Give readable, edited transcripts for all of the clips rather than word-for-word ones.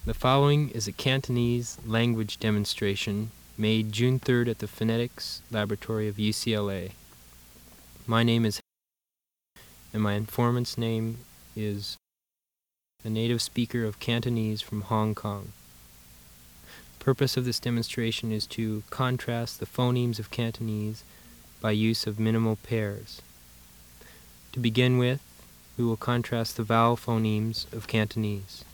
The following is a Cantonese language demonstration made June 3rd at the Phonetics Laboratory of UCLA. My name is and my informant's name is a native speaker of Cantonese from Hong Kong. The purpose of this demonstration is to contrast the phonemes of Cantonese by use of minimal pairs. To begin with, we will contrast the vowel phonemes of Cantonese.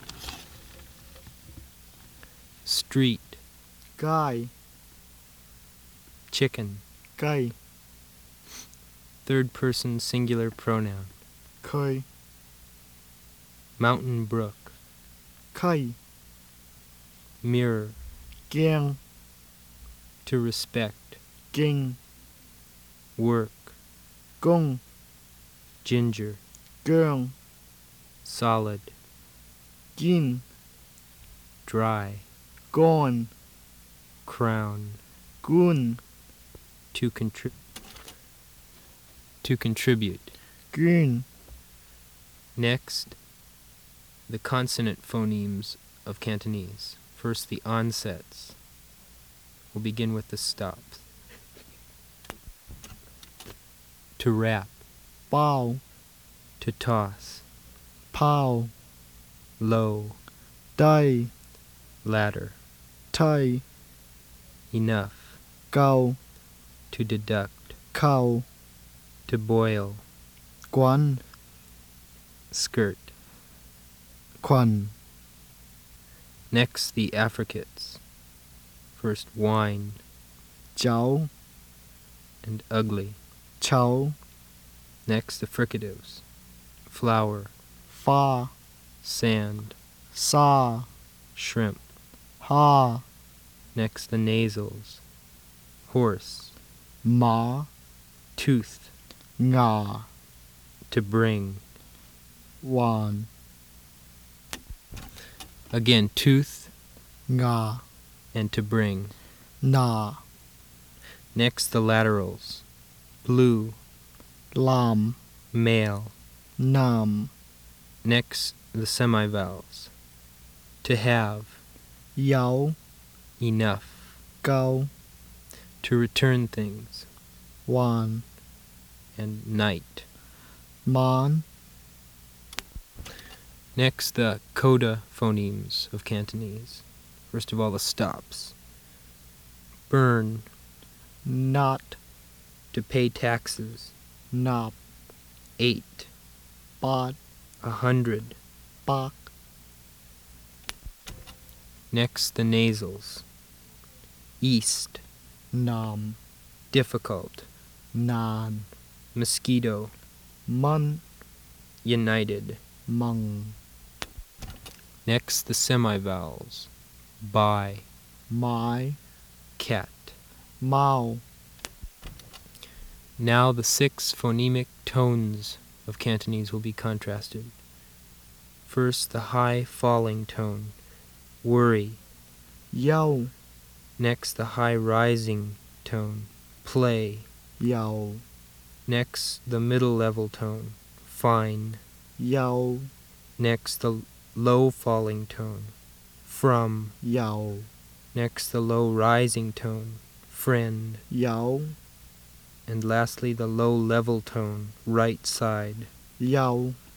Street, 街 chicken, 雞 third person singular pronoun. 佢 Mountain brook, 溪 mirror, 鏡 to respect, 徑 work, 公 ginger, 姜 solid, 堅 dry, 乾 crown, 官 to contribute. 捐 Next, the consonant phonemes of Cantonese. First, the onsets. We'll begin with the stops. To wrap, 包 to toss, 拋 low, 低 ladder, 梯 enough, 夠 to deduct, 扣 to boil, 滾 skirt. 裙 Next, the affricates. First, wine 酒 and ugly. 丑 Next, the fricatives. Flower, 花 sand, 沙 shrimp. 蝦 Next, the nasals. Horse, 馬 tooth, 牙 to bring. 環 Again, tooth 牙 and to bring. 牙 Next, the laterals. Blue, 藍 male. 南 Next, the semivowels. To have, 有 enough. 夠 To return things. 還 And night. 晚 Next, the coda phonemes of Cantonese. First of all, the stops. Burn, not to pay taxes. นับ 8, 8 100. ปัก Next, the nasals. East, นาม difficult. นาน Mosquito, มัน united. มัง Next, the semivowels. By, ไม้ cat. เมา Now the 6 phonemic tones of Cantonese will be contrasted. First, the high falling tone. Worry. เย้า Next, the high rising tone. Play. เยา Next, the middle level tone. Fine. เยา Next, the low falling tone. From. เยา Next, the low rising tone. Friend. เยา And lastly, the low level tone. Right side. เยา